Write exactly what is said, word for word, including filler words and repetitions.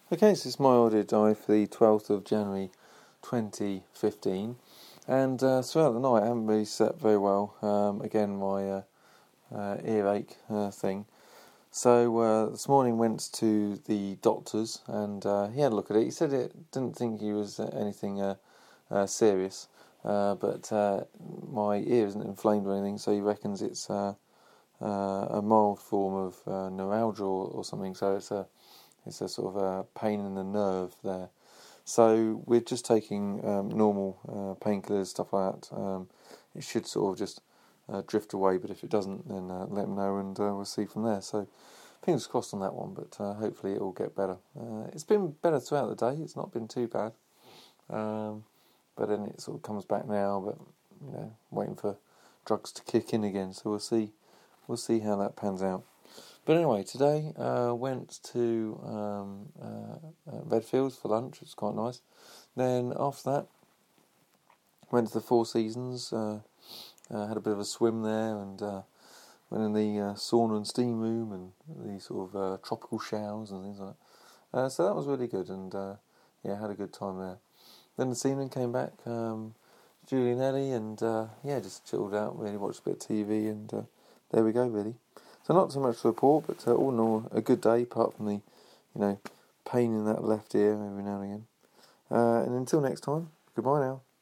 Okay, so it's my audio diary for the twelfth of January twenty fifteen, and uh, throughout the night I haven't really slept very well. Um, again, my uh, uh, earache uh, thing. So uh, this morning went to the doctor's, and uh, he had a look at it. He said it didn't think he was anything uh, uh, serious, uh, but uh, my ear isn't inflamed or anything, so he reckons it's uh, uh, a mild form of uh, neuralgia or, or something. So it's a It's a sort of a pain in the nerve there. So we're just taking um, normal uh, painkillers, stuff like that. Um, it should sort of just uh, drift away, but if it doesn't, then uh, let them know and uh, we'll see from there. So fingers crossed on that one, but uh, hopefully it will get better. Uh, it's been better throughout the day. It's not been too bad. Um, but then it sort of comes back now, but, you know, waiting for drugs to kick in again. So we'll see. We'll see how that pans out. But anyway, today uh, went to um, uh, uh, Redfield for lunch. It was quite nice. Then after that, went to the Four Seasons. Uh, uh, had a bit of a swim there, and uh, went in the uh, sauna and steam room, and the sort of uh, tropical showers and things like that. Uh, so that was really good, and uh, yeah, had a good time there. Then this evening came back, um, Julie and Ellie, and uh, yeah, just chilled out. Really watched a bit of T V, and uh, there we go, really. So not so much to report, but uh, all in all, a good day, apart from the, you know, pain in that left ear every now and again. Uh, and until next time, goodbye now.